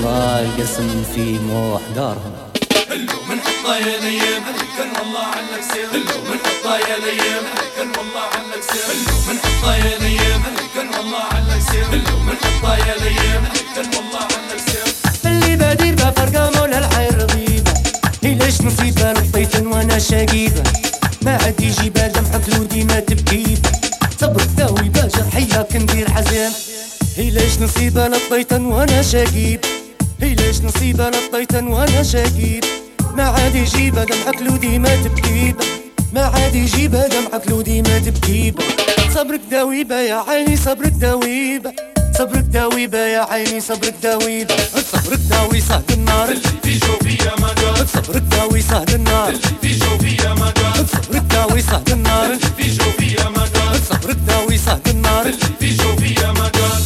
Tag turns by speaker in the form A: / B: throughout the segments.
A: يبغى القسم في موح دارهم.
B: هلو من حطها يا ليام كان والله عنك سير. هلو من حطها يا ليام كان والله عنك سير. هلو من حطها يا ليام كان والله عنك سير. هلو من حطها يا ليام كان والله عنك سير.
A: اللي بادير بفرقة مولا الحير رغيبة، ليش نصيبة لطيت وانا شقيبة، ما عاد يجي دمعة خلودي ما تبكي، صبر داوي جرحية كندير حزين. ليش نصيبة لطيت وانا شقيب، ليش نصيبة لطيت وانا شقيب، ما عاد يجيب دمعة خلودي ما تبكي، ما عاد يجيب دمعة خلودي ما تبكي. صبرك داويبة يا عيني صبرك داويبة، صبرك داويبة يا عيني صبرك داويبة، صبرك داوي صهد النار
B: اللي في جوفي يا مدار،
A: صبرك داوي صهد النار
B: اللي في جوفي يا مدار،
A: صبرك داوي صهد النار
B: اللي في جوفي يا مدار،
A: صبرك داوي صهد النار
B: اللي في جوفي يا مدار.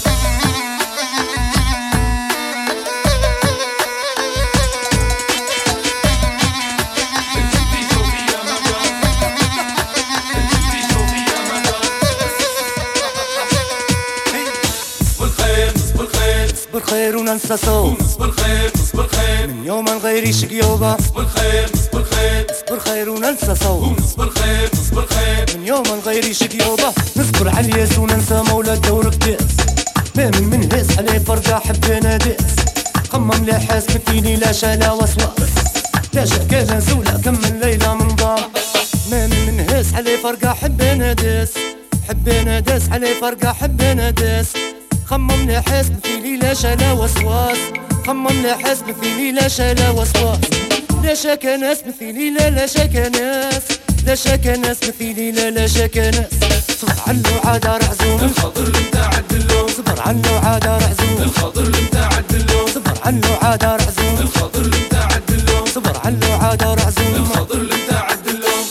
A: نصبر خير وننسى صوت،
B: نصبر خير نصبر خير
A: من يوم نغير شقيوبة،
B: نصبر خير نصبر خير
A: نصبر خير وننسى صوت،
B: نصبر خير نصبر خير
A: من يوم نغير شقيوبة. نصبر على الياس وننسى مولى دورك داس، ما من هيس عليه فرقة حبينا داس، خمم لا حاس مثيني لا شالا وسواس، لا شكانا زولة كمل ليلة من ضام، ما من هيس عليه فرقة حبينا داس، حبينا داس عليه فرقة حبينا داس، خمم لا حاس مثيلي لا شالا وسواس، خمم لا حاس مثيلي لا شالا وسواس، لا شاكا ناس مثيلي لا شاكا ناس، لا شاكا ناس مثيلي لا شاكا ناس. صبر عنو عادا رعزوم
B: الخضر المتاع الدلوم،
A: صبر عنو عادا رعزوم
B: الخضر المتاع الدلوم،
A: صبر عنو عادا رعزوم
B: الخضر المتاع الدلوم،
A: صبر عنو عادا رعزوم
B: الخضر المتاع الدلوم.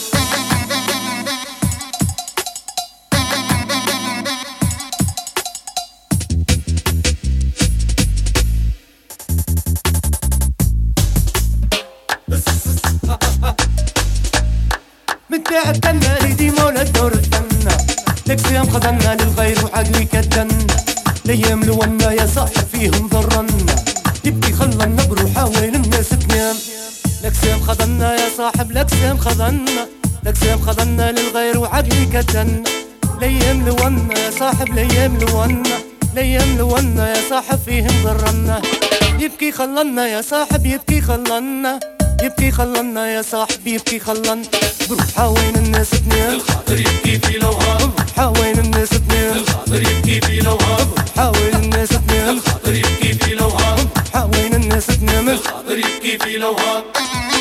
A: متاع التنة ليدي مولا الدور التنة، لك سيام خذنا للغير وعقلي كدنا، ليام لونا يا صاحب فيهم ضرنا، يبكي خلى النبر وحاول الناس تنام، لك سيام خذنا يا صاحب لك سيام خذنا، لك سيام خذنا للغير وعقلي كدنا، ليام لونا يا صاحب ليام لونا، ليام لونا يا صاحب فيهم ضرنا، يبكي خلنا يا صاحب يبكي خلنا، يبكي خلنا يا صاحب يبكي خلنا. بروح وين الناس تنام،
B: الخاطر يبكي في لوهان،
A: وين الناس تنام،
B: الخاطر يبكي في لوهان،
A: وين الناس تنام،
B: الخاطر يبكي في لوهان،
A: وين الناس تنام،
B: الخاطر يبكي في لوهان.